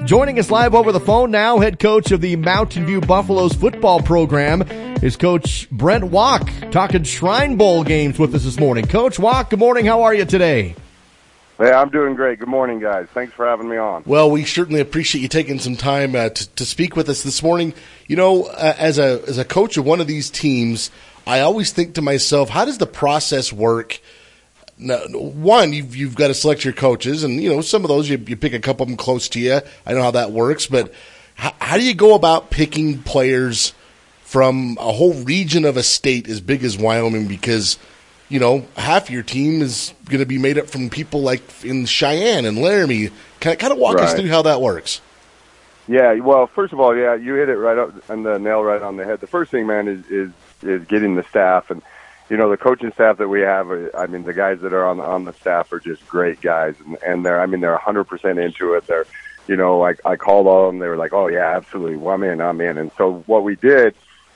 Joining us live over the phone now, head coach of the Mountain View Buffaloes football program is Coach Brent Walk, talking Shrine Bowl games with us this morning. Coach Walk, good morning. How are you today? Hey, I'm doing great. Good morning, guys. Thanks for having me on. Well, we certainly appreciate you taking some time to speak with us this morning. You know, as a coach of one of these teams, I always think to myself, how does the process work? Now, one, you've got to select your coaches, and you know some of those you pick a couple of them close to you. I know how that works, but how do you go about picking players from a whole region of a state as big as Wyoming? Because you know half your team is going to be made up from people like in Cheyenne and Laramie. Kind of walk us through how that works. Yeah, well, first of all, yeah, you hit it right up on the nail right on the head. The first thing, man, is getting the staff. And you know, the coaching staff that we have, I mean, the guys that are on the staff are just great guys, and they're 100% into it. They're, you know, I called all of them. They were like, oh yeah, absolutely, well, I'm in. And so what we did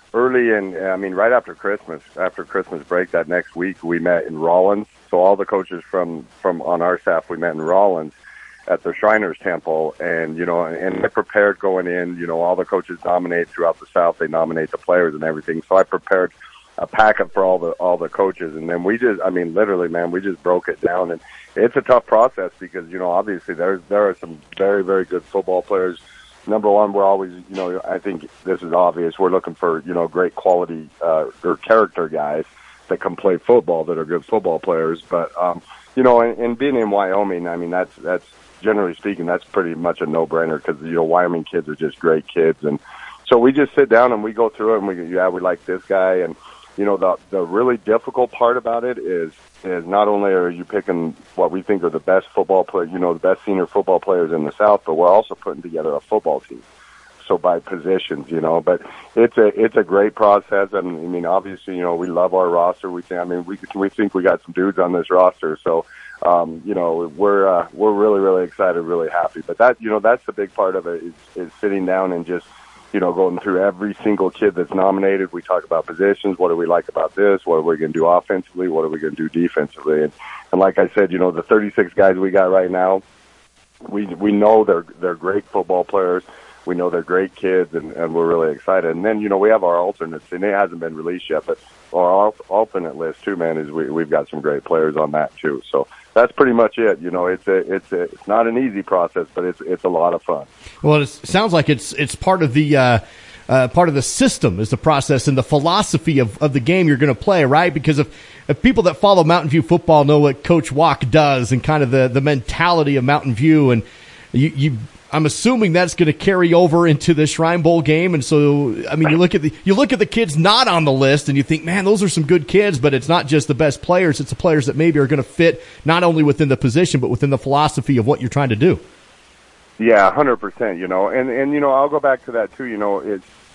right after Christmas break, that next week we met in Rawlins. So all the coaches from on our staff, we met in Rawlins at the Shriners Temple, and you know, and I prepared going in. You know, all the coaches nominate throughout the South. They nominate the players and everything. So I prepared a packet for all the coaches, and then we just, literally, man, we just broke it down, and it's a tough process because you know, obviously there are some very, very good football players. Number one, we're always, you know, I think this is obvious. We're looking for, you know, great quality or character guys that can play football, that are good football players. But you know, and being in Wyoming, I mean, that's generally speaking, that's pretty much a no-brainer because you know, Wyoming kids are just great kids, and so we just sit down and we go through it, and we like this guy. And you know, the really difficult part about it is not only are you picking what we think are the best football players, you know, the best senior football players in the South, but we're also putting together a football team. So by positions, you know, but it's a great process. And I mean, obviously, you know, we love our roster. We think we got some dudes on this roster. So, you know, we're really, really excited, really happy. But that, you know, that's the big part of it is sitting down and just, you know, going through every single kid that's nominated. We talk about positions. What do we like about this? What are we going to do offensively? What are we going to do defensively? And like I said, you know, the 36 guys we got right now, we know they're great football players. We know they're great kids, and we're really excited. And then, you know, we have our alternates, and it hasn't been released yet, but our alternate list too, man, is we've got some great players on that too. So that's pretty much it. You know, it's not an easy process, but it's a lot of fun. Well, it sounds like it's part of the system is the process and the philosophy of the game you're going to play, right? Because if people that follow Mountain View football know what Coach Walk does and kind of the mentality of Mountain View, and I'm assuming that's going to carry over into the Shrine Bowl game. And so, I mean, you look at the kids not on the list and you think, man, those are some good kids, but it's not just the best players. It's the players that maybe are going to fit not only within the position, but within the philosophy of what you're trying to do. Yeah, 100%, you know, and, you know, I'll go back to that too. You know,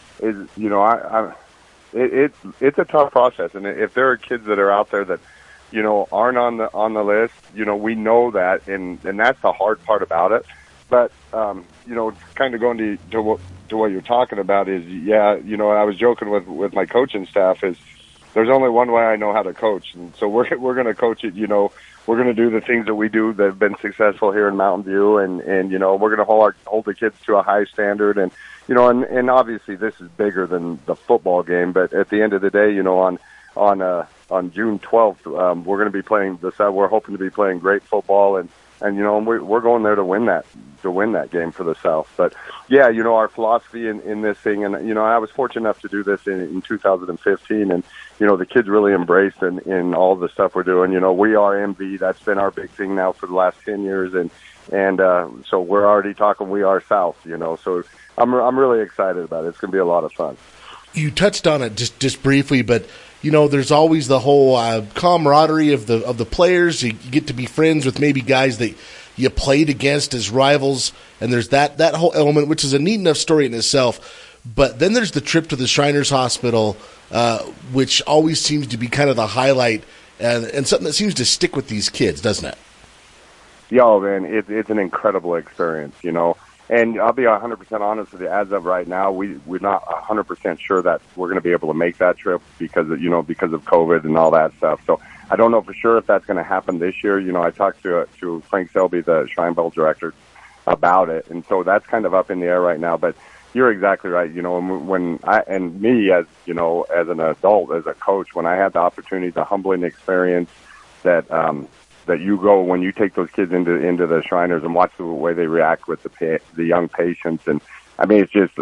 it's a tough process. And if there are kids that are out there that, you know, aren't on the list, you know, we know that. And that's the hard part about it. But, you know, kind of going to what you're talking about is, yeah, you know, I was joking with my coaching staff is there's only one way I know how to coach. And so we're going to coach it, you know, we're going to do the things that we do that have been successful here in Mountain View. And you know, we're going to hold the kids to a high standard. And, you know, and obviously this is bigger than the football game. But at the end of the day, you know, on June 12th, we're going to be playing we're hoping to be playing great football. And you know, we're going there to win that game for the South. But yeah, you know, our philosophy in this thing, and you know, I was fortunate enough to do this in 2015, and you know, the kids really embraced in all the stuff we're doing. You know, we are MV. That's been our big thing now for the last 10 years, and so we're already talking we are South. You know, so I'm really excited about it. It's going to be a lot of fun. You touched on it just briefly, but you know, there's always the whole camaraderie of the players. You get to be friends with maybe guys that you played against as rivals, and there's that whole element, which is a neat enough story in itself. But then there's the trip to the Shriners Hospital, which always seems to be kind of the highlight, and something that seems to stick with these kids, doesn't it? Yeah, man, it's an incredible experience, you know. And I'll be 100% honest with you. As of right now, we're not 100% sure that we're going to be able to make that trip because of COVID and all that stuff. So I don't know for sure if that's going to happen this year. You know, I talked to Frank Selby, the Shrine Bowl director, about it. And so that's kind of up in the air right now. But you're exactly right. You know, when I, and me as, you know, as an adult, as a coach, when I had the opportunity, the humbling experience that, that you go when you take those kids into the Shriners and watch the way they react with the young patients. And I mean, it's just,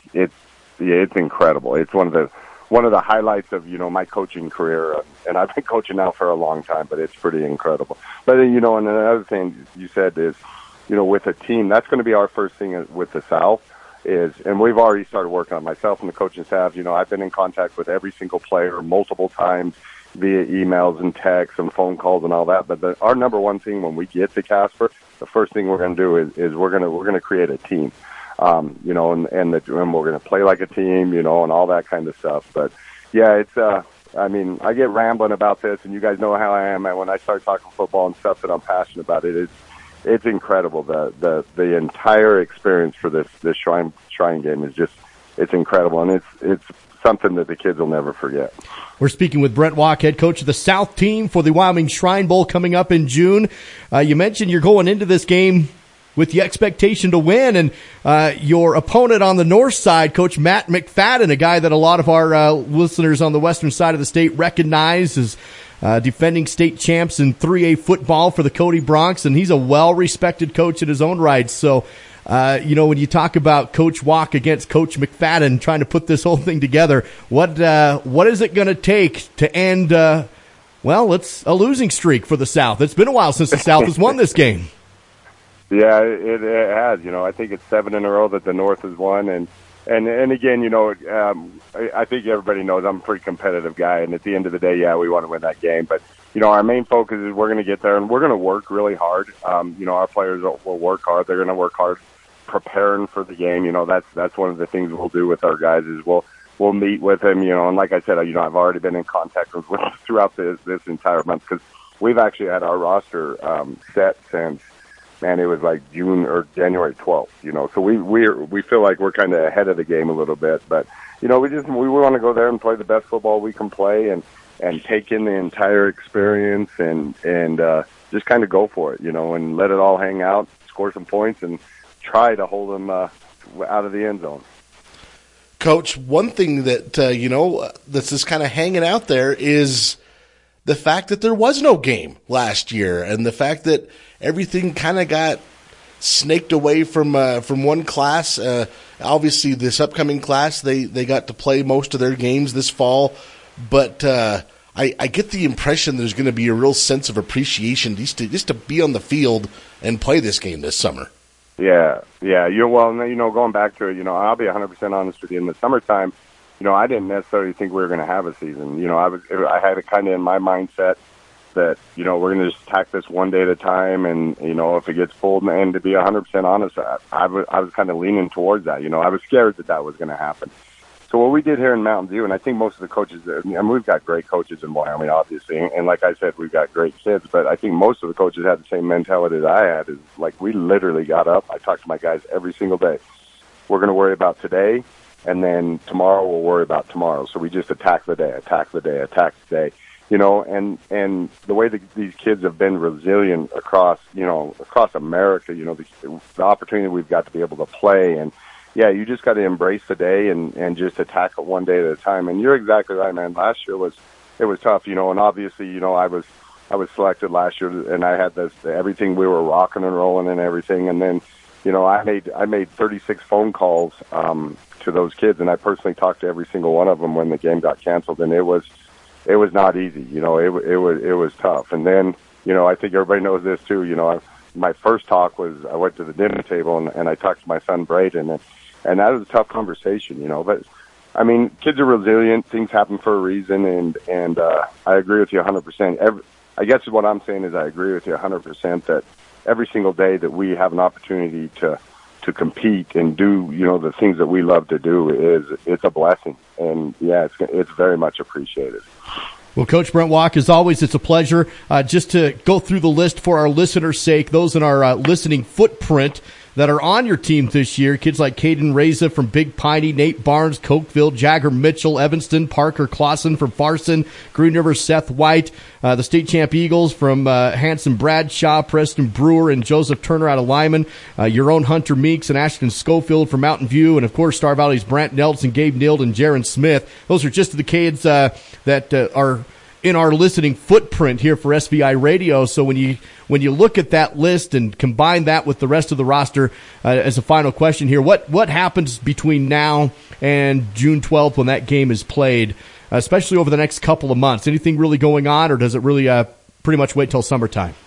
it's incredible. It's one of the highlights of, you know, my coaching career. And I've been coaching now for a long time, but it's pretty incredible. But, you know, and another thing you said is, you know, with a team, that's going to be our first thing with the South is, and we've already started working on myself and the coaching staff. You know, I've been in contact with every single player multiple times via emails and texts and phone calls and all that. But our number one thing when we get to Casper, the first thing we're going to do is we're going to create a team, you know, and we're going to play like a team, you know, and all that kind of stuff. But yeah, it's, I mean, I get rambling about this, and you guys know how I am. And when I start talking football and stuff that I'm passionate about, it's incredible. The entire experience for this Shrine game is just, it's incredible, and it's something that the kids will never forget. We're speaking with Brent Walk, head coach of the South team for the Wyoming Shrine Bowl coming up in June. You mentioned you're going into this game with the expectation to win, and your opponent on the north side, Coach Matt McFadden, a guy that a lot of our listeners on the western side of the state recognize as defending state champs in 3A football for the Cody Bronx, and he's a well-respected coach in his own right. So, you know, when you talk about Coach Walk against Coach McFadden trying to put this whole thing together, what is it going to take to end, well, it's a losing streak for the South? It's been a while since the South has won this game. Yeah, it has. You know, I think it's 7 in a row that the North has won, and again, you know, I think everybody knows I'm a pretty competitive guy, and at the end of the day, yeah, we want to win that game. But, you know, our main focus is we're going to get there, and we're going to work really hard. You know, our players will work hard. They're going to work hard preparing for the game. You know, that's one of the things we'll do with our guys is we'll meet with them, you know, and like I said, you know, I've already been in contact with them throughout this entire month because we've actually had our roster set since, man, it was like June or January 12th, you know, so we feel like we're kind of ahead of the game a little bit, but, you know, we want to go there and play the best football we can play and take in the entire experience and just kind of go for it, you know, and let it all hang out, score some points and try to hold them out of the end zone. Coach, one thing that, you know, that's just kind of hanging out there is the fact that there was no game last year and the fact that everything kind of got snaked away from one class. Obviously, this upcoming class, they got to play most of their games this fall, but I get the impression there's going to be a real sense of appreciation just to be on the field and play this game this summer. Yeah. Well, you know, going back to it, you know, I'll be 100% honest with you. In the summertime, you know, I didn't necessarily think we were going to have a season. You know, I had it kind of in my mindset that, you know, we're going to just tack this one day at a time, and, you know, if it gets pulled, and to be 100% honest, I was kind of leaning towards that. You know, I was scared that was going to happen. So what we did here in Mountain View, and I think most of the coaches, I mean, we've got great coaches in Wyoming, obviously, and like I said, we've got great kids, but I think most of the coaches had the same mentality that I had, is like we literally got up. I talked to my guys every single day. We're going to worry about today, and then tomorrow we'll worry about tomorrow. So we just attack the day. You know, and the way that these kids have been resilient across America, you know, the opportunity we've got to be able to play, and yeah, you just got to embrace the day and just attack it one day at a time. And you're exactly right, man. Last year it was tough, you know, and obviously, you know, I was selected last year, and I had everything, we were rocking and rolling and everything, and then, you know, I made 36 phone calls to those kids, and I personally talked to every single one of them when the game got canceled, and it was not easy, you know, it was tough. And then, you know, I think everybody knows this too, you know, my first talk was I went to the dinner table and I talked to my son Braden, and that was a tough conversation, you know, but I mean, kids are resilient, things happen for a reason, and I agree with you 100%. I guess what I'm saying is I agree with you 100% that every single day that we have an opportunity to compete and do, you know, the things that we love to do it's a blessing. And yeah, it's very much appreciated. Well, Coach Brent Walk, as always, it's a pleasure. Just to go through the list for our listeners' sake, those in our listening footprint, that are on your team this year. Kids like Caden Reza from Big Piney, Nate Barnes, Cokeville, Jagger Mitchell, Evanston, Parker Clausen from Farson, Green River, Seth White, the state champ Eagles from Hanson Bradshaw, Preston Brewer, and Joseph Turner out of Lyman, your own Hunter Meeks and Ashton Schofield from Mountain View, and of course Star Valley's Brant Nelson, Gabe Nield, and Jaron Smith. Those are just the kids that are in our listening footprint here for SVI Radio. So when you look at that list and combine that with the rest of the roster, as a final question here, what happens between now and June 12th when that game is played, especially over the next couple of months? Anything really going on, or does it really pretty much wait till summertime?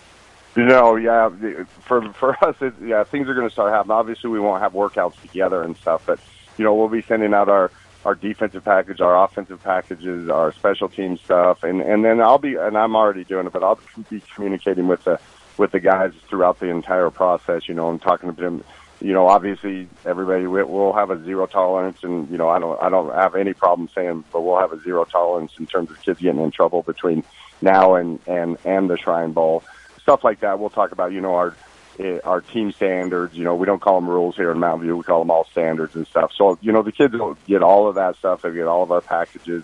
For us, things are going to start happening. Obviously, we won't have workouts together and stuff, but we'll be sending out our defensive package, our offensive packages, our special team stuff, and then I'm already doing it, but I'll be communicating with the guys throughout the entire process, and talking to them. Obviously everybody will have a zero tolerance, and I don't have any problem saying, but we'll have a zero tolerance in terms of kids getting in trouble between now and the Shrine Bowl, stuff like that. We'll talk about our team standards. We don't call them rules here in Mountain View. We call them all standards and stuff. So, the kids will get all of that stuff. They get all of our packages.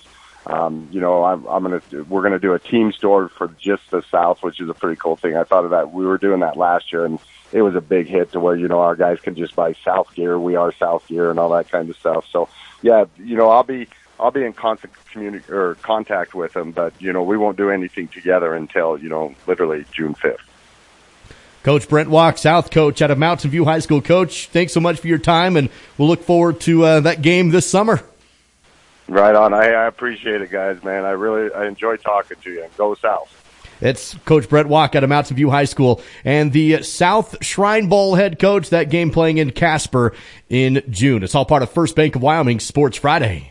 We're going to do a team store for just the South, which is a pretty cool thing. I thought of that. We were doing that last year, and it was a big hit to where, our guys can just buy South gear. We are South gear and all that kind of stuff. So, yeah, I'll be in constant contact with them, but, we won't do anything together until, literally June 5th. Coach Brent Walk, South coach out of Mountain View High School. Coach, thanks so much for your time, and we'll look forward to that game this summer. Right on. I appreciate it, guys, man. I enjoy talking to you. Go South. It's Coach Brent Walk out of Mountain View High School, and the South Shrine Bowl head coach. That game playing in Casper in June. It's all part of First Bank of Wyoming Sports Friday.